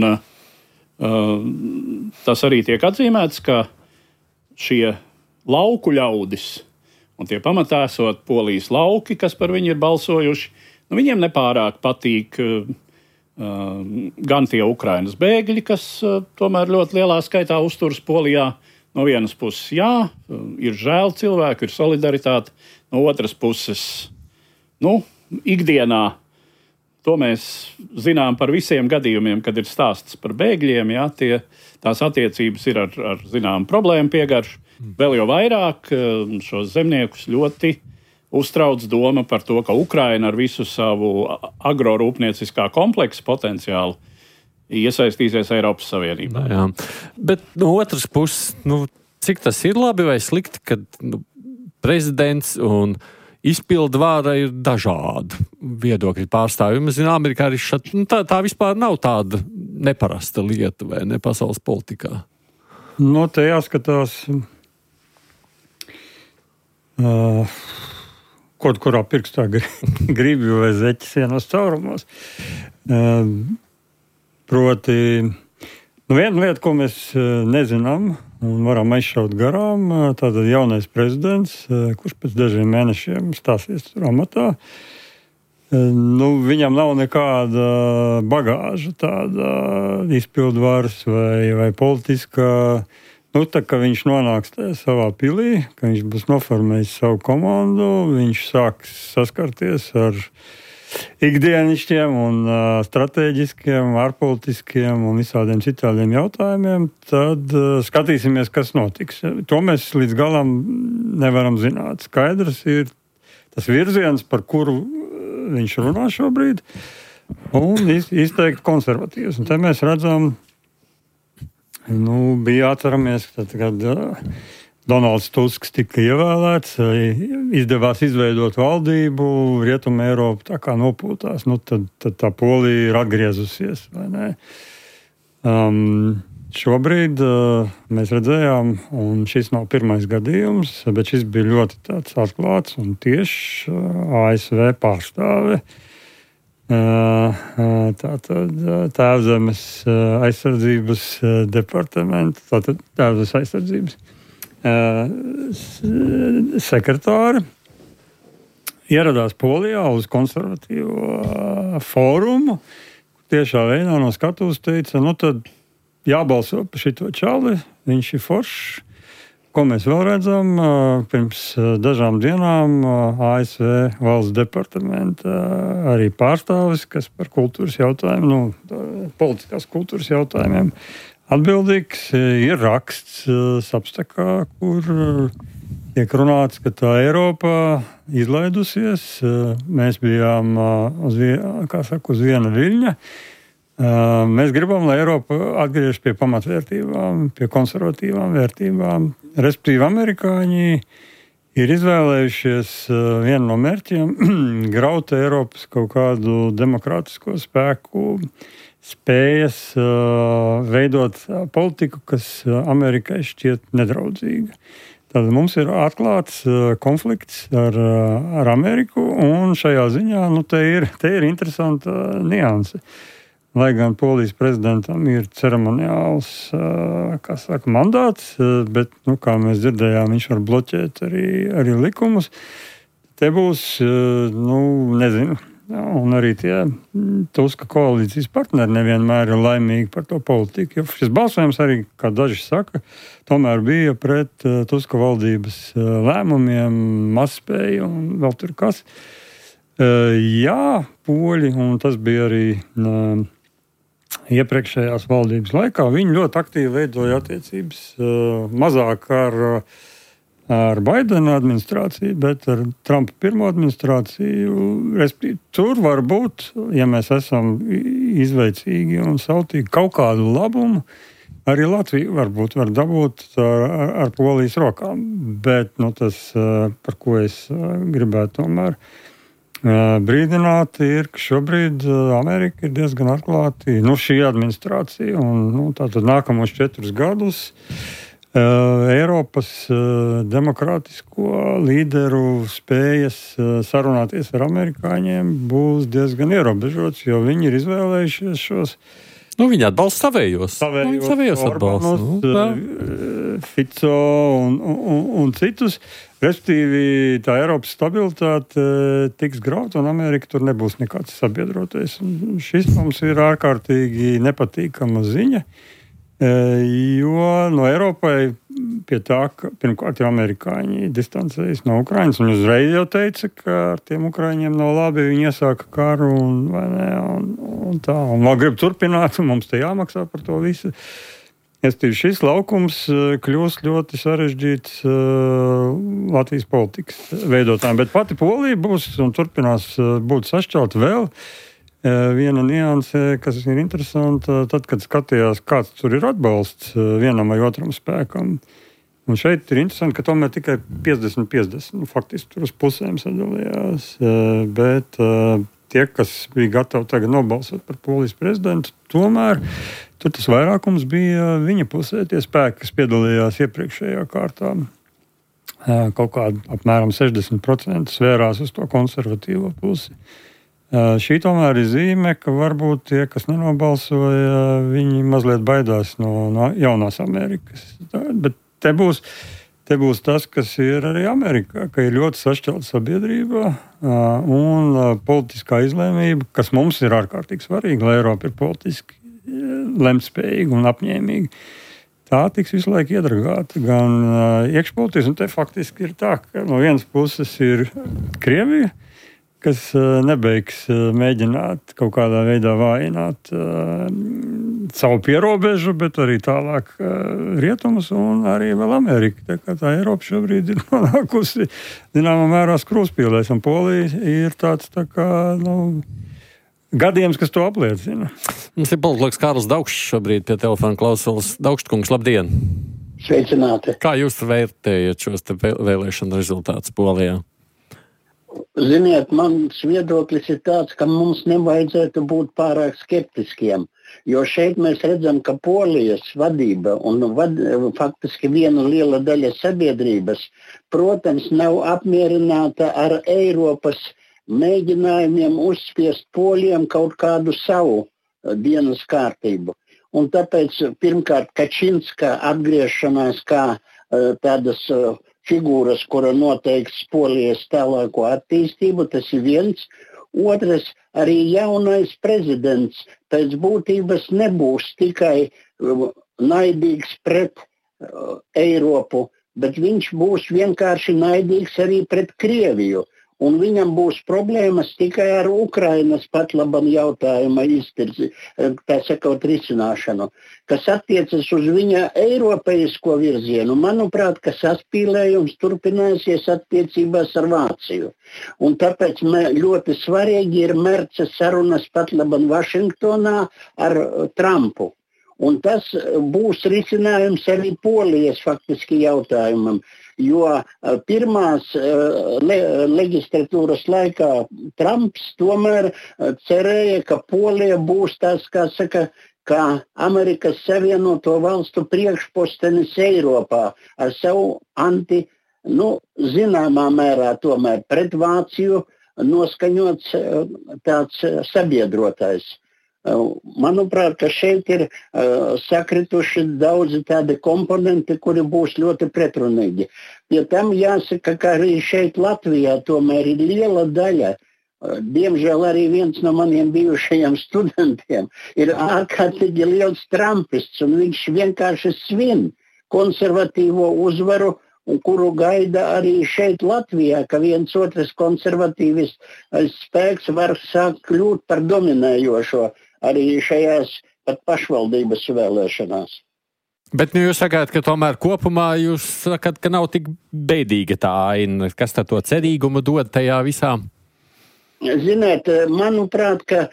tas arī tiek atzīmēts, ka šie lauku ļaudis, un tie pamatā esot Polijas lauki, kas par viņu ir balsojuši, viņiem nepārāk patīk gan tie Ukrainas bēgļi, kas tomēr ļoti lielā skaitā uzturas Polijā. No vienas puses, jā, ir žēl cilvēku, ir solidaritāte. No otras puses, ikdienā, to mēs zinām par visiem gadījumiem, kad ir stāsts par bēgļiem, jā, tās attiecības ir ar zinām problēmu piegaršu. Vēl jau vairāk šos zemniekus ļoti uztrauc doma par to, ka Ukraina ar visu savu agrorūpnieciskā kompleksa potenciālu iesaistīsies Eiropas Savienībā. Jā. Bet no otras puses, cik tas ir labi vai slikti, kad prezidents un izpildu vāra ir dažādi viedokļi pārstāvji. Mēs zinām, Amerikā arī tā vispār nav tāda neparasta lieta vai ne pasaules politikā. Te jāskatās... Kaut kurā pirkstā gribju vai zeķis ienos caurumos. Proti, viena lieta, ko mēs nezinām un varam aizšaut garām, tātad jaunais prezidents, kurš pēc dažiem mēnešiem stāsies tur amatā, viņam nav nekāda bagāža, tāda izpildvaras vai politiskā. Tā kā viņš nonāks savā pilī, ka viņš būs noformējis savu komandu, viņš sāks saskarties ar ikdienišķiem un strateģiskiem, ārpolitiskiem un visādiem citādiem jautājumiem, tad skatīsimies, kas notiks. To mēs līdz galam nevaram zināt. Skaidrs ir tas virziens, par kuru viņš runā šobrīd, un izteikti konservatīvs. Un te mēs redzam, bija jāatceramies, kad Donalds Tusks tika ievēlēts, izdevās izveidot valdību, Rietuma Eiropa tā kā nopūtās, tad tā Polija ir atgriezusies, vai ne? Šobrīd mēs redzējām, un šis nav pirmais gadījums, bet šis bija ļoti tāds atklāts un tieši ASV pārstāve. Tātad Tēvzemes aizsardzības departamenta, tātad Tēvzemes aizsardzības sekretāri ieradās Polijā uz konservatīvo fórumu. Tiešā veidā no skatuves teica, tad jābalso par šito čali, viņš ir foršs. Ko mēs vēl redzam? Pirms dažām dienām ASV valsts departamenta arī pārstāvis, kas par kultūras jautājumiem, politiskās kultūras jautājumiem atbildīgs, ir raksts Substackā, kur tiek runāts, ka tā Eiropa izlaidusies. Mēs bijām uz viena viļņa. Mēs gribam, lai Eiropa atgriežas pie pamatvērtībām, pie konservatīvām vērtībām. Respektīvi, amerikāņi ir izvēlējušies vienu no mērķiem graut Eiropas kaut kādu demokrātisko spēku, spējas veidot politiku, kas Amerikai šķiet nedraudzīga. Tad mums ir atklāts konflikts ar Ameriku, un šajā ziņā te ir interesanta nianse. Lai gan Polijas prezidentam ir ceremoniāls mandāts, bet, kā mēs dzirdējām, viņš var bloķēt arī likumus. Te būs, nezinu, un arī tie Tuska koalīcijas partneri nevienmēr ir laimīgi par to politiku. Jo šis balsojums arī, kā daži saka, tomēr bija pret Tuska valdības lēmumiem, mazspēju un vēl tur kas. Jā, poļi, un tas bija arī iepriekšējās valdības laikā, viņi ļoti aktīvi veidoja attiecības mazāk ar Baidena administrāciju, bet ar Trumpa pirmo administrāciju. Tur var būt, ja mēs esam izveicīgi un sautīgi, kaut kādu labumu, arī Latvija varbūt var dabūt ar Polijas rokām. Bet tas, par ko es gribētu tomēr brīdināt, ir, ka šobrīd Amerika ir diezgan atklāti, šī administrācija, un tātad nākamos 4 gadus Eiropas demokrātisko līderu spējas sarunāties ar amerikāņiem būs diezgan ierobežots, jo viņi ir izvēlējušies šos. Viņi atbalsta savējos atbalsta. Fico un citus. Respektīvi, tā Eiropas stabilitāte tiks grauta, un Amerika tur nebūs nekāds sabiedrotais. Un šis mums ir ārkārtīgi nepatīkama ziņa, jo no Eiropai pie tā, ka pirmkārt jau amerikāņi distancējas no Ukrainas, un uzreiz jau teica, ka ar tiem Ukraiņiem nav labi, viņi iesāka karu un tā, un vēl grib turpināt, un mums te jāmaksā par to visu. Šis laukums kļūst ļoti sarežģīts Latvijas politikas veidotājiem, bet pati Polija būs un turpinās būt sašķelta vēl. Viena nianse, kas ir interesanta, tad, kad skatījās, kāds tur ir atbalsts vienam vai otram spēkam. Un šeit ir interesanti, ka tomēr tikai 50-50, faktiski tur uz pusēm sadalījās, bet tie, kas bija gatavi tagad nobalsot par Polijas prezidentu, tomēr tur tas vairākums bija viņa pusē, tie spēki, kas piedalījās iepriekšējā kārtā. Kaut kādi apmēram 60% svērās uz to konservatīvo pusi. Šī tomēr ir zīme, ka varbūt tie, kas nenobalsoja, viņi mazliet baidās no jaunās Amerikas. Bet te būs tas, kas ir arī Amerikā, ka ir ļoti sašķelta sabiedrība un politiskā izlēmība, kas mums ir ārkārtīgi svarīga, lai Eiropa ir politiski lemtspējīga un apņēmīga. Tā tiks visu laiku iedragāta gan iekšpolitiski, un te faktiski ir tā, ka no vienas puses ir Krievija, kas nebeigs mēģināt kaut kādā veidā vājināt savu pierobežu, bet arī tālāk rietumus un arī vēl Ameriku. Tā Eiropa šobrīd ir nonākusi zināmā mērā skrūspīlēs, un Polija ir tāds tā kā, gadījums, kas to apliecina. Mums ir politologs Kārlis Daugšs šobrīd pie telefona klausulas. Daugštkungs, labdien! Sveicināti! Kā jūs vērtējat šos te vēlēšanu rezultātus Polijā? Ziniet, mans viedoklis ir tāds, ka mums nevajadzētu būt pārāk skeptiskiem, jo šeit mēs redzam, ka Polijas vadība un faktiski viena liela daļa sabiedrības, protams, nav apmierināta ar Eiropas mēģinājumiem uzspiest poļiem kaut kādu savu dienas kārtību. Un tāpēc pirmkārt Kačinska atgriešanās kā tādas figūras, kura noteiks Polijas tālāko attīstību, tas ir viens. Otrs, arī jaunais prezidents pēc būtības nebūs tikai naidīgs pret Eiropu, bet viņš būs vienkārši naidīgs arī pret Krieviju. Un viņam būs problēmas tikai ar Ukrainas patlabam jautājuma risināšanu. Kas attiecas uz viņa eiropeisko virzienu, manuprāt, ka saspīlējums turpināsies attiecībās ar Vāciju. Un tāpēc ļoti svarīgi ir Merca sarunas patlabam Vašingtonā ar Trumpu. Un tas būs risinājums arī Polijas faktiski jautājumam, jo pirmās leģislatūras laikā Trumps tomēr cerēja, ka Polija būs tās, kā Amerikas Savienoto Valstu priekšpostenis Eiropā ar savu zināmā mērā tomēr pret Vāciju noskaņots tāds sabiedrotais. Manuprāt, ka šeit ir sakrituši daudzi tādi komponenti, kuri būs ļoti pretrunīgi. Pie tam jāsaka, ka arī šeit Latvijā tomēr ir liela daļa. Diemžēl arī viens no maniem bijušajiem studentiem ir ārkārtīgi liels trumpists, un viņš vienkārši svin konservatīvo uzvaru, kuru gaida arī šeit Latvijā, ka viens otrs konservatīvis spēks var sākt kļūt par dominējošo arī šajās pat pašvaldības vēlēšanās. Bet jūs sakāt, ka tomēr kopumā jūs sakat, ka nav tik bēdīga tā aina. Kas tad to cerīgumu dod tajā visā? Ziniet, manuprāt, ka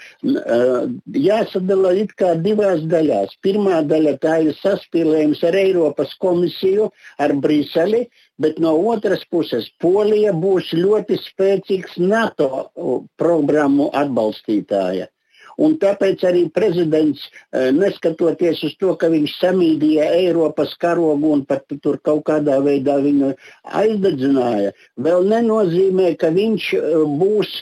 jāsadala it kā divās daļās. Pirmā daļa tā ir saspīlējums ar Eiropas komisiju, ar Briseli, bet no otras puses Polija būs ļoti spēcīgs NATO programmu atbalstītāja. Un tāpēc arī prezidents, neskatoties uz to, ka viņš samīdīja Eiropas karogu un pat tur kaut kādā veidā viņu aizdedzināja, vēl nenozīmē, ka viņš būs,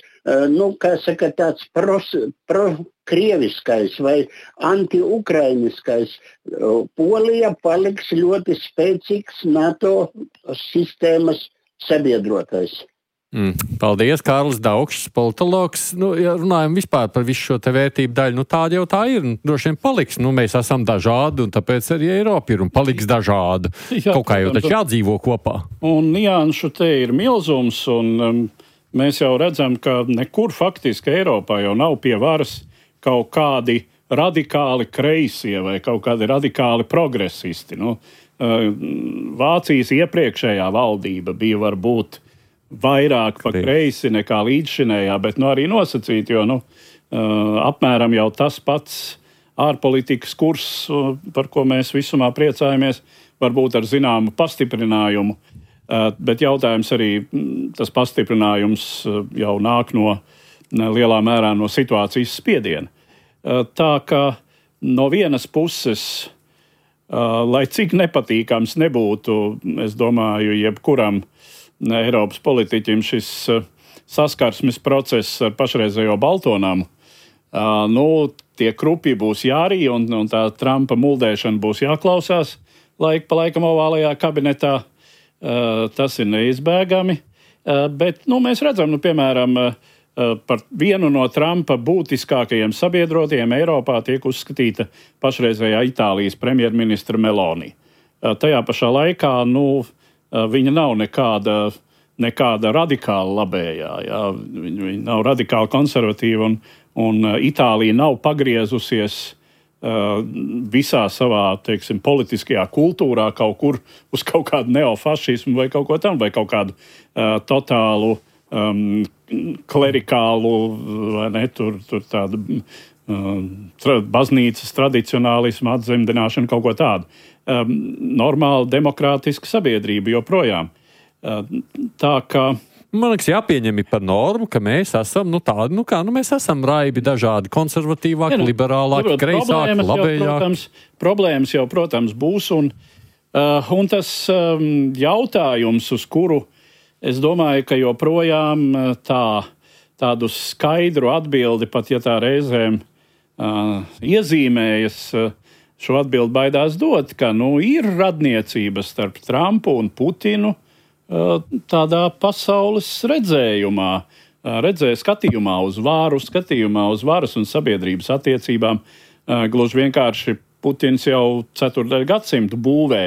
tāds pro-krieviskais vai anti-ukrainiskais. Polija paliks ļoti spēcīgs NATO sistēmas sabiedrotais. Paldies, Kārlis Daugšs, politologs. Ja runājam vispār par visu šo te vērtību daļu, tāda jau tā ir. Droši vien paliks. Mēs esam dažādi, un tāpēc arī Eiropa ir un paliks dažāda. Kaut kā jau taču jādzīvo kopā. Un nianšu te ir milzums, un mēs jau redzam, ka nekur faktiski Eiropā jau nav pie varas kaut kādi radikāli kreisie vai kaut kādi radikāli progresisti. Vācijas iepriekšējā valdība bija varbūt vairāk pa kreisi nekā līdzšinējā, bet arī nosacīt, jo apmēram jau tas pats ārpolitikas kurs, par ko mēs visumā priecājamies, varbūt ar zināmu pastiprinājumu, bet jautājums arī tas pastiprinājums jau nāk no lielā mērā no situācijas spiediena. Tā ka no vienas puses, lai cik nepatīkams nebūtu, es domāju, jebkuram Eiropas politiķim šis saskarsmes process ar pašreizējo Baltonamu, tie krupi būs jārī un tā Trumpa muldēšana būs jāklausās laika pa laikam ovālajā kabinetā. Tas ir neizbēgami. Bet mēs redzam, piemēram, par vienu no Trumpa būtiskākajiem sabiedrotiem Eiropā tiek uzskatīta pašreizējā Itālijas premjerministra Meloni. Tajā pašā laikā, viņa nav nekāda radikāla labējā. Viņa nav radikāli konservatīva, un Itālija nav pagriezusies visā savā, teiksim, politiskajā kultūrā kaut kur uz kaut kādu neofašismu vai kaut ko tam, vai kaut kādu totālu klerikālu, vai ne, tur tādu baznīcas tradicionālismu atzemdināšanu, kaut ko tādu. Normāla demokrātiska sabiedrība joprojām. Tā kā man liekas, jāpieņem par normu, ka mēs esam tādi, mēs esam raibi dažādi, konservatīvāki, liberālāki, kreisāki, labējāki. Problēmas jau, protams, būs, un tas jautājums, uz kuru es domāju, ka joprojām tādu skaidru atbildi, pat ja tā reizēm iezīmējas, šo atbildi baidās dot, ka ir radniecība starp Trumpu un Putinu, tādā pasaules skatījumā uz vāru, skatījumā uz varas un sabiedrības attiecībām. Gluži vienkārši Putins jau 4. gadsimtu būvē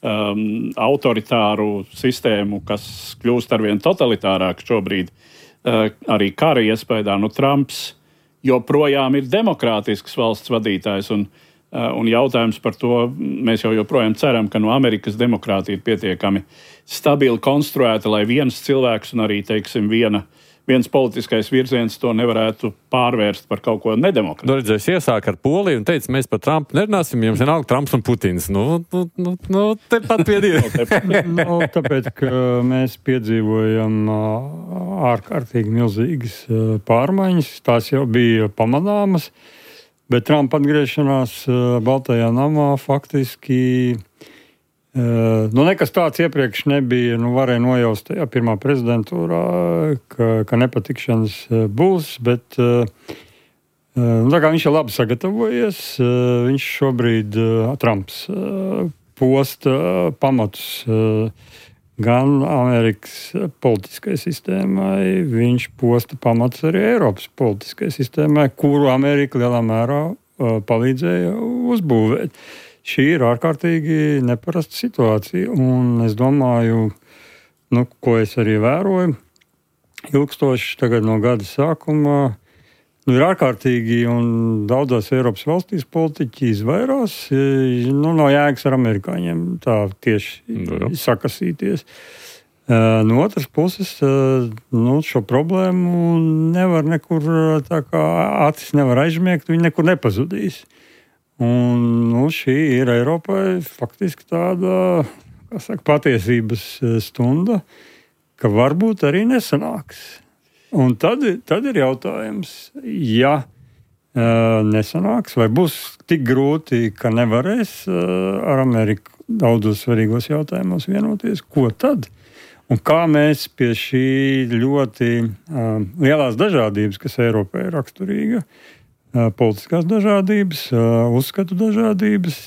autoritāru sistēmu, kas kļūst arvien totalitārāk šobrīd, arī kara iespējā. Trumps joprojām ir demokrātisks valsts vadītājs, un jautājums par to, mēs jau joprojām ceram, ka Amerikas demokrātija ir pietiekami stabili konstruēta, lai viens cilvēks un arī, teiksim, viens politiskais virziens to nevarētu pārvērst par kaut ko nedemokrātisku. Redzēs, iesāk ar Poliju un teica, mēs par Trumpu nerunāsim, jums vienalga Trumps un Putins. Tepat piedīvi. Tāpēc, ka mēs piedzīvojam ārkārtīgi milzīgas pārmaiņas, tās jau bija pamanāmas. Bet Trumpa atgriešanās Baltajā namā faktiski nekas tāds iepriekš nebija. Varēja nojaust tajā pirmā prezidentūrā, ka nepatikšanas būs, bet tā kā viņš ir labi sagatavojies, viņš šobrīd Trumps posta pamatus gan Amerikas politiskai sistēmai, viņš posta pamats arī Eiropas politiskai sistēmai, kuru Amerika lielā mērā palīdzēja uzbūvēt. Šī ir ārkārtīgi neparasta situācija, un es domāju, ko es arī vēroju, ilgstoši tagad no gada sākuma, ir ārkārtīgi, un daudzās Eiropas valstīs politiķi izvairās no jēgas ar amerikāņiem tā tieši sakasīties. No otras puses, šo problēmu nevar nekur, tā kā acis nevar aizmiegt, viņi nekur nepazudīs. Un šī ir Eiropai faktiski tāda, patiesības stunda, ka varbūt arī nesanāks. Un tad ir jautājums, ja nesanāks, vai būs tik grūti, ka nevarēs ar Ameriku daudzos svarīgos jautājumos vienoties, ko tad? Un kā mēs pie šī ļoti lielās dažādības, kas Eiropai ir raksturīga, politiskās dažādības, uzskatu dažādības,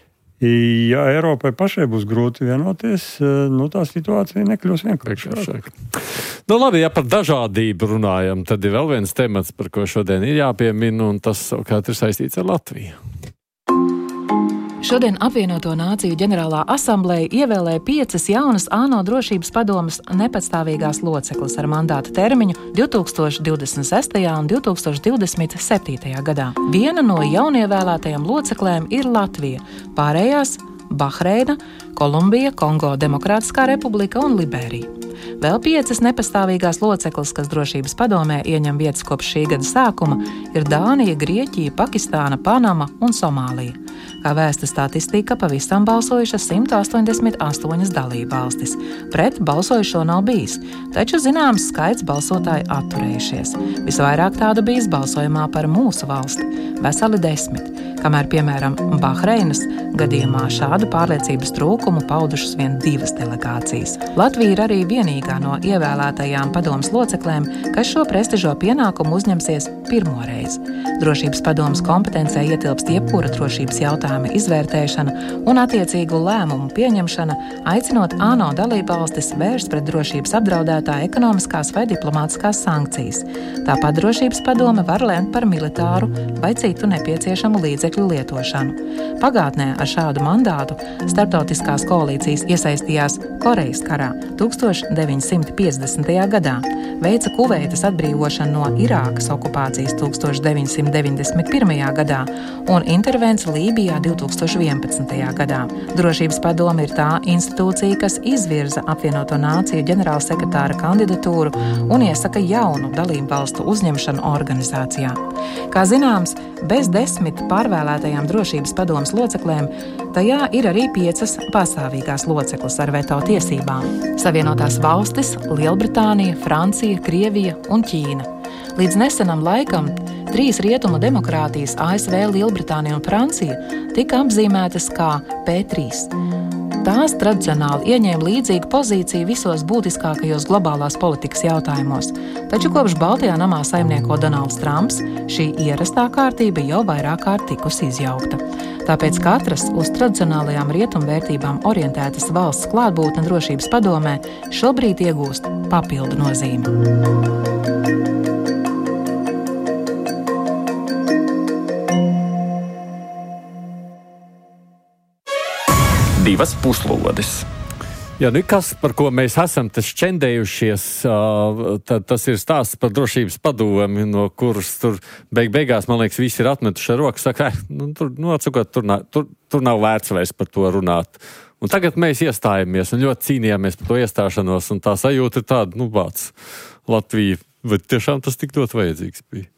ja Eiropai pašai būs grūti vienoties, tā situācija nekļūs vienkāršāka. Labi, ja par dažādību runājam, tad ir vēl viens temats, par ko šodien ir jāpiemina, un tas savukārt ir saistīts ar Latviju. Šodien Apvienoto Nāciju ģenerālā asambleja ievēlēja 5 jaunas ANO drošības padomes nepatstāvīgās locekles ar mandāta termiņu 2026. un 2027. gadā. Viena no jaunievēlētajām loceklēm ir Latvija, pārējās Bahreina, Kolumbija, Kongo Demokrātiskā republika un Liberija. Vēl 5 nepastāvīgās locekles, kas drošības padomē ieņem vietas kopš šī gada sākuma, ir Dānija, Grieķija, Pakistāna, Panama un Somālija. Kā vēsta statistika, pavisam balsojušas 188 dalībvalstis. Pret balsojušo nav bijis, taču zināms skaits balsotāju atturējušies. Visvairāk tādu bijis balsojumā par mūsu valsti – veseli 10, kamēr, piemēram, Bahreinas gadījumā šādu pārliecības trūkumu paudušas vien 2 delegācijas. Latvija ir arī vienīgā no ievēlētajām padomes loceklēm, kas šo prestižo pienākumu uzņemsies pirmo reizi. Drošības padomes kompetencē ietilpst jebkura drošības jautājuma izvērtēšana un attiecīgu lēmumu pieņemšana, aicinot ANO dalībvalstis vērst pret drošības apdraudētāju ekonomiskās vai diplomātiskās sankcijas. Tāpat drošības padome var lemt par militāru vai citu nepieciešamu līdzekļu lietošanu. Pagātnē ar šādu mandātu starptautiskās koalīcijas iesaistījās Korejas karā 1950. gadā. veica Kuveitas atbrīvošanu no Irākas okupācijas 1991. gadā un intervenci Lībijā 2011. gadā. Drošības padome ir tā institūcija, kas izvirza apvienoto nāciju ģenerālsekretāra kandidatūru un iesaka jaunu dalību valstu uzņemšanu organizācijā. Kā zināms, bez 10 pārvēlētajām drošības padomes loceklēm tajā ir arī 5 pastāvīgās locekles ar veto tiesībām - Savienotās valstis, Lielbritānija, Francija, Krievija un Ķīna. Līdz nesenam laikam 3 rietumu demokrātijas ASV, Lielbritānija un Francija tika apzīmētas kā P3. Tās tradicionāli ieņēma līdzīgu pozīciju visos būtiskākajos globālās politikas jautājumos, taču kopš Baltajā namā saimnieko Donalds Trumps šī ierastā kārtība jau vairāk kārt tikusi izjaukta. Tāpēc katras uz tradicionālajām rietumvērtībām orientētas valsts klātbūtne drošības padomē šobrīd iegūst papildu nozīmi. Divas puslodes. Jā, nu kas, par ko mēs esam šķendējušies, tas ir stāsts par drošības padomi, no kuras tur beigās, man liekas, visi ir atmetuši ar roku, saka, tur nav vērts vairs par to runāt. Un tagad mēs iestājamies un ļoti cīnījāmies par to iestāšanos, un tā sajūta ir tāda, bāc, Latvija, vai tiešām tas tik ļoti vajadzīgs bija?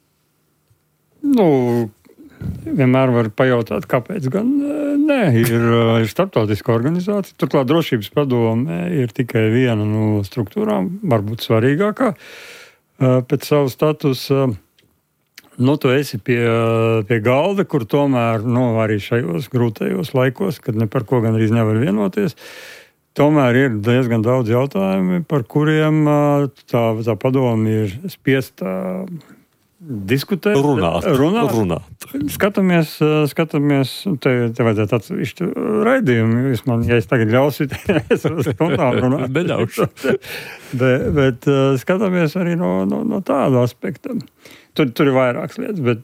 Vienmēr var pajautāt, kāpēc gan nē, ir starptautiska organizācija. Turklāt drošības padome ir tikai viena no struktūrām, varbūt svarīgākā pēc savu statusa. Tu esi pie galda, kur tomēr, arī šajos grūtajos laikos, kad ne par ko gan arī nevar vienoties, tomēr ir diezgan daudz jautājumi, par kuriem tā padome ir spiesta diskutēt, runāt. Skatāmies, te vajadzētu atsevišķu raidījumu. Ja es tagad ļausi, es varu spontāni runāt. Neļaušu. bet skatāmies arī no tāda aspekta. Tur ir vairākas lietas, bet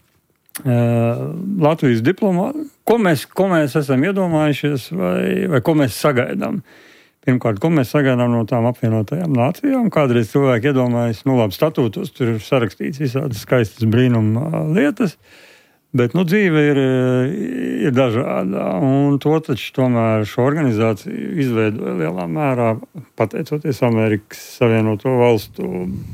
Latvijas diplomāti, ko mēs esam iedomājušies vai ko mēs sagaidām? Pirmkārt, ko mēs sagaidām no tām apvienotajām nācijām? Kādreiz cilvēki iedomājas, statūtos tur ir sarakstīts visādas skaistas brīnuma lietas, bet dzīve ir dažāda. Un to taču tomēr šo organizāciju izveidoja lielā mērā, pateicoties Amerikas Savienoto Valstu.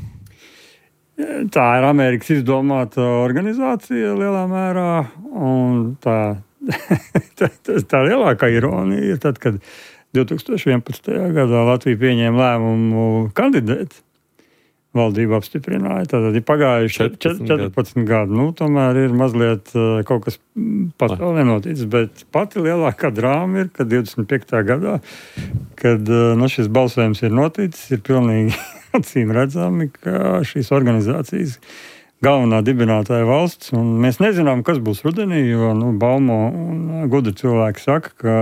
Tā ir Amerikas izdomāta organizācija lielā mērā, un tā lielākā ironija ir tad, kad 2011. gadā Latvija pieņēma lēmumu kandidēt. Valdība apstiprināja. Tātad ir pagājuši 14 gadi. Tomēr ir mazliet kaut kas pasaulē noticis, bet pati lielākā drāma ir, kad 25. gadā, kad šis balsojums ir noticis, ir pilnīgi acīm redzami, ka šīs organizācijas galvenā dibinātāja valsts, un mēs nezinām, kas būs rudenī, jo Baumo un gudri cilvēki saka, ka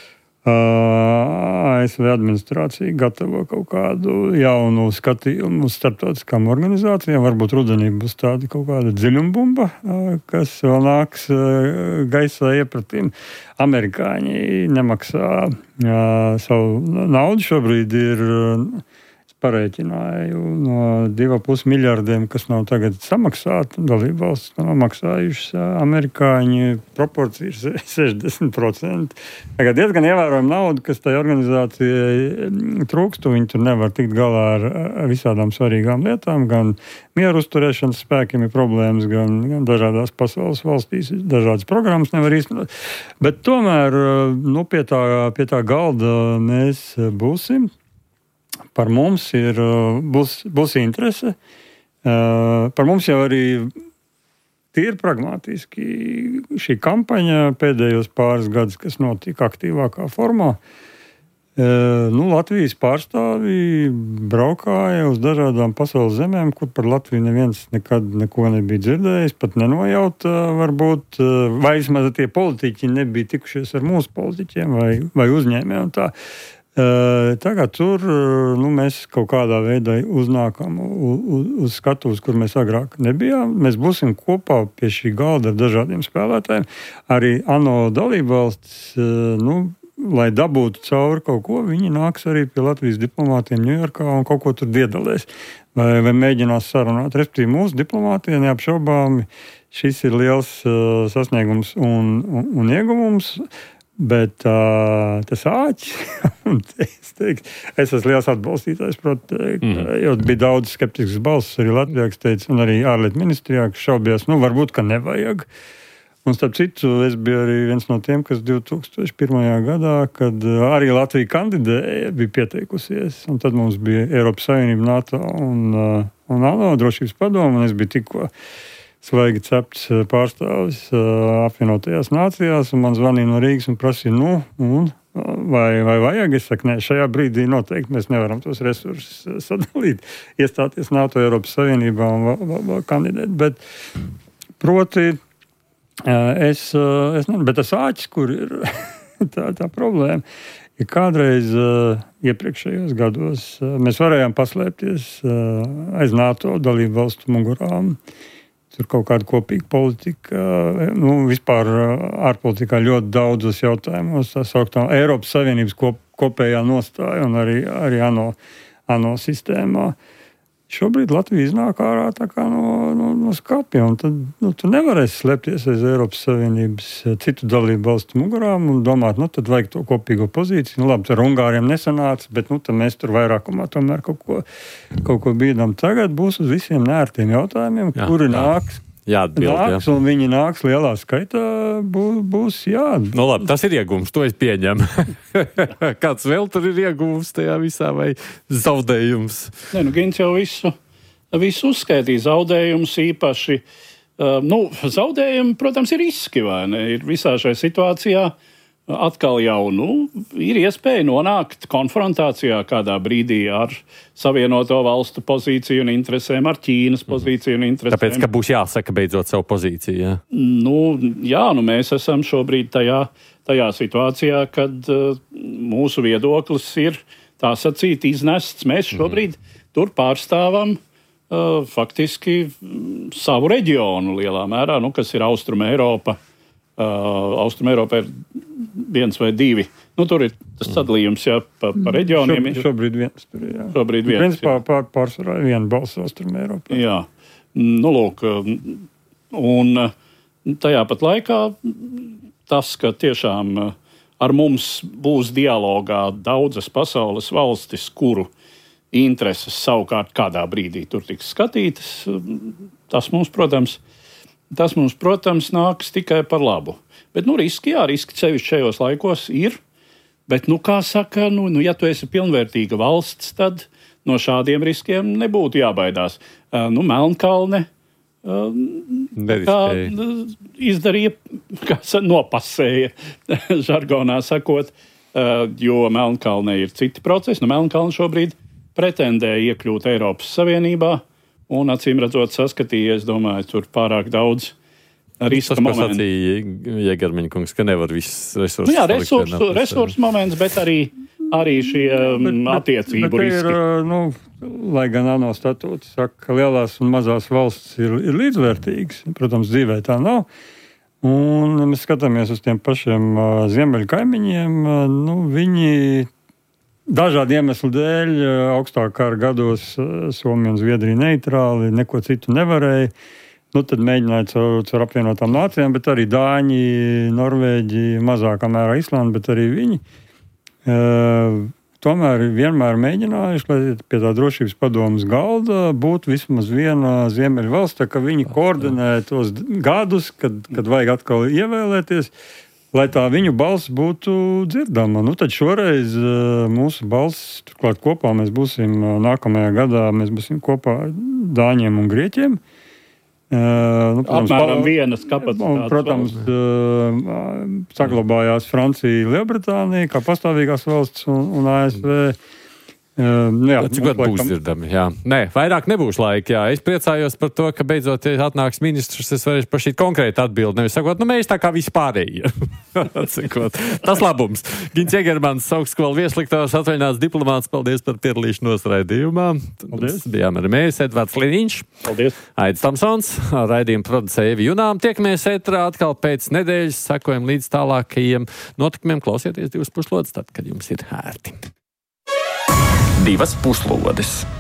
ASV administrācija gatavo kaut kādu jaunu skatījumu uz starptautiskām organizācijām. Varbūt rudenī būs tāda kaut kāda dziļumbumba, kas vēl nāks gaisā iepratīm. Amerikāņi nemaksā savu naudu. Šobrīd ir, parēķināju, no 2,5 miljardiem, kas nav tagad samaksāti, dalībvalstis nav maksājušas, amerikāņi proporcija ir 60%. Tagad diezgan ievērojama nauda, kas tai organizācijai trūkst, un viņi tur nevar tikt galā ar visādām svarīgām lietām, gan mieru uzturēšanas spēkiem ir problēmas, gan dažādās pasaules valstīs dažādas programmas nevar īstenot. Bet tomēr pie tā galda mēs būsim. Par mums būs interese. Par mums jau arī tīri pragmatiski šī kampaņa pēdējos pāris gadus, kas notika aktīvākā formā. Latvijas pārstāvji braukāja uz dažādām pasaules zemēm, kur par Latviju neviens nekad neko nebija dzirdējis, pat nenojaut varbūt, vai vismaz tie politiķi nebija tikušies ar mūsu politiķiem vai uzņēmējiem un tā. Tagad tur mēs kaut kādā veidā uznākam uz skatuves, kur mēs agrāk nebijām. Mēs būsim kopā pie šī galda ar dažādiem spēlētājiem. Arī ANO dalībvalstis lai dabūtu cauri kaut ko, viņi nāks arī pie Latvijas diplomātiem Ņujorkā un kaut ko tur iedalēs. Vai mēģinās sarunāt. Respektīvi, mūsu diplomātiem neapšaubāmi šis ir liels sasniegums un ieguvums, bet tas āķis, es esmu liels atbalstītājs, jo bija daudz skeptisks balss arī Latvijā, kas teica, un arī ārlietu ministrijā, kas šaubījās, varbūt, ka nevajag. Un starp citu, es biju arī viens no tiem, kas 2001. gadā, kad arī Latvija kandidēja, bija pieteikusies, un tad mums bija Eiropas Savienība, NATO un ANO drošības padome, un es biju tikko svaigi cepts pārstāvis apvienotajās nācijās, un man zvanīja no Rīgas un prasīja, vai vajag? Es saku, nē, šajā brīdī noteikti mēs nevaram tos resursus sadalīt, iestāties NATO Eiropas Savienībā un kandidēt, bet proti, bet tas āķis, kur ir tā problēma, ja kādreiz iepriekšējos gados mēs varējām paslēpties aiz NATO dalību valstu mugurām, tur kaut kāda kopīga politika, vispār ārpolitikā ļoti daudzos jautājumos, tā sauktā Eiropas Savienības kopējā nostāja un arī ANO sistēmā. Šobrīd Latvija iznāk ārā tā kā no skapja, un tad tu nevarēsi slēpties aiz Eiropas Savienības citu dalību valstu mugurām un domāt, tad vajag to kopīgo pozīciju. Labi, ar Ungāriem nesanāca, bet tad mēs tur vairākumā tomēr kaut ko bīdam. Tagad būs uz visiem neērtiem jautājumiem, kuri nāks. Nāks, un viņi nāks lielā skaitā, būs jāatbild. Labi, tas ir iegūms, to es pieņemu. Kāds vēl tur ir iegūms tajā visā vai zaudējums? Gins jau visu uzskaitīja, zaudējums īpaši. Zaudējumi, protams, ir riski, vai ne? Ir visā šajā situācijā atkal jau, ir iespēja nonākt konfrontācijā kādā brīdī ar Savienoto valstu pozīciju un interesēm, ar Ķīnas pozīciju un interesēm. Tāpēc, ka būs jāsaka beidzot savu pozīciju, jā? Mēs esam šobrīd tajā situācijā, kad mūsu viedoklis ir, tā sacīt, iznests. Mēs šobrīd tur pārstāvam faktiski savu reģionu lielā mērā, kas ir Austrum Eiropa. Austrum Eiropa ir 1 vai 2. Tur ir tas sadalījums pa reģioniem. Šobrīd viens tur ir. Šobrīd viens. Pārsvarā viena balss Austrum Eiropā. Jā. Lūk. Un tajā pat laikā tas, ka tiešām ar mums būs dialogā daudzas pasaules valstis, kuru intereses savukārt kādā brīdī tur tiks skatītas, tas mums, protams, nāks tikai par labu. Bet, riski sevišķi šajos laikos ir. Bet, kā saka, ja tu esi pilnvērtīga valsts, tad no šādiem riskiem nebūtu jābaidās. Melnkalne izdarīja, nopasēja, žargonā sakot, jo Melnkalne ir citi procesi. Melnkalne šobrīd pretendēja iekļūt Eiropas Savienībā. Un acīm redzot, saskatījies, domāju, tur pārāk daudz riska momentu. Tas sacīja Jēgarmiņa kungs, ka nevar viss resursus. Resursu moments, bet arī šie attiecību riski. Lai gan ANO statūti saka, ka lielās un mazās valstis ir līdzvērtīgas, protams, dzīvē tā nav. Un mēs skatāmies uz tiem pašiem ziemeļu kaimiņiem, viņi dažādu iemeslu dēļ augstākā kara gados Somija un Zviedrija neitrāli, neko citu nevarēja. Tad mēģināja caur apvienotām nācijām, bet arī Dāņi, Norvēģi, mazākā mērā Islanda, bet arī viņi tomēr vienmēr mēģinājuši, lai pie tā drošības padomes galda būtu vismaz viena ziemeļu valsts, tā ka viņi koordinē tos gadus, kad vajag atkal ievēlēties, lai tā viņu balss būtu dzirdama. Tad šoreiz mūsu balss, turklāt kopā mēs būsim nākamajā gadā, mēs būsim kopā ar Dāņiem un Grieķiem. Apmēram vienas kapacitātes. Protams, saglabājās Francija, Lielbritānija kā pastāvīgās valsts un ASV. Jā, cik būs dzirdami, jā. Nē, vairāk nebūs laika, jā. Es priecājos par to, ka beidzot atnāks ministrs, es varēšu par šī konkrēti atbildi, nevis sakot, mēs tā kā vispārējie. Tas labums. Gins Egermans, augstskola viesliktors, atvaļināts diplomāts, paldies par piedalīšanos raidījumā. Paldies. Bijām arī mēs, Edvards Liniņš. Paldies. Aidis Tamsons, raidījuma producēja Evi Junām. Tiekamies ētrā atkal pēc nedēļas, sekojam līdz tālākajiem notikumiem, klausieties 2 puslodes, tad, kad jums ir ērti. 2 puslodes.